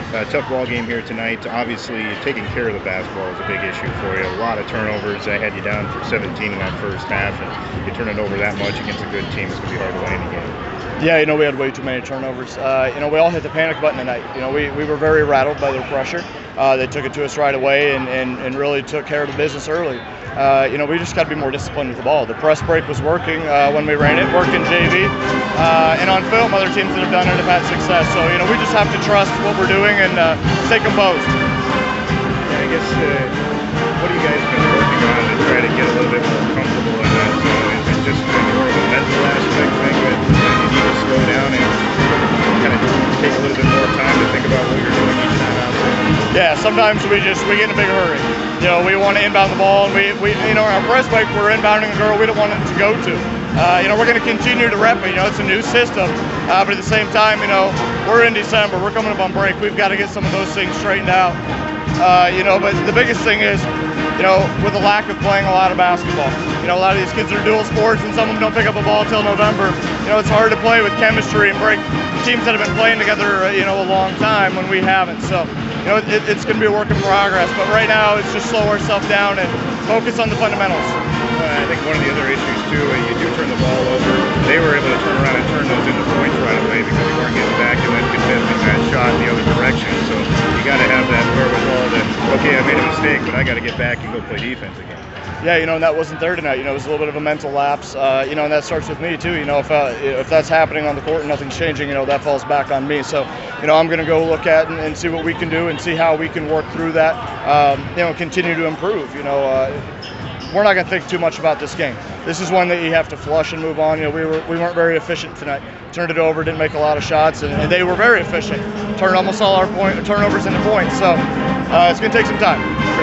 Tough ball game here tonight. Obviously, taking care of the basketball is a big issue for you. A lot of turnovers. I had you down for 17 in that first half, and you turn it over that much against a good team, it's going to be hard to win any game. Yeah, we had way too many turnovers. We all hit the panic button tonight. We were very rattled by their pressure. They took it to us right away and really took care of the business early. We just got to be more disciplined with the ball. The press break was working when we ran it, worked in JV. And on film, other teams that have done it have had success. So, we just have to trust what we're doing and stay composed. Yeah, I guess, what are you guys been working on to try to get a little bit more comfortable in that zone? Is it just more of a mental aspect thing that you need to slow down and kind of take a little bit more time to think about what you're doing each time out there? Yeah, sometimes we get in a big hurry. We want to inbound the ball, and our press break, we're inbounding a girl we don't want them to go to. We're going to continue to rep it. It's a new system, but at the same time, we're in December. We're coming up on break. We've got to get some of those things straightened out. But the biggest thing is, with the lack of playing a lot of basketball. A lot of these kids are dual sports, and some of them don't pick up a ball till November. It's hard to play with chemistry and break teams that have been playing together, a long time when we haven't. So, it's going to be a work in progress. But right now, it's just slow ourselves down and focus on the fundamentals. I think one of the other issues too, you do turn the ball over. They were able to turn around and turn those into points right away because they weren't getting back and then contesting that shot in the other direction. So you got to have that wherewithal that, okay, I made a mistake, but I got to get back and go play defense again. Yeah, and that wasn't there tonight. It was a little bit of a mental lapse. And that starts with me too. If that's happening on the court and nothing's changing, that falls back on me. So, I'm going to go look at and see what we can do and see how we can work through that. Continue to improve. We're not going to think too much about this game. This is one that you have to flush and move on. We weren't very efficient tonight. Turned it over, didn't make a lot of shots, and they were very efficient. Turned almost all our turnovers into points. So it's going to take some time.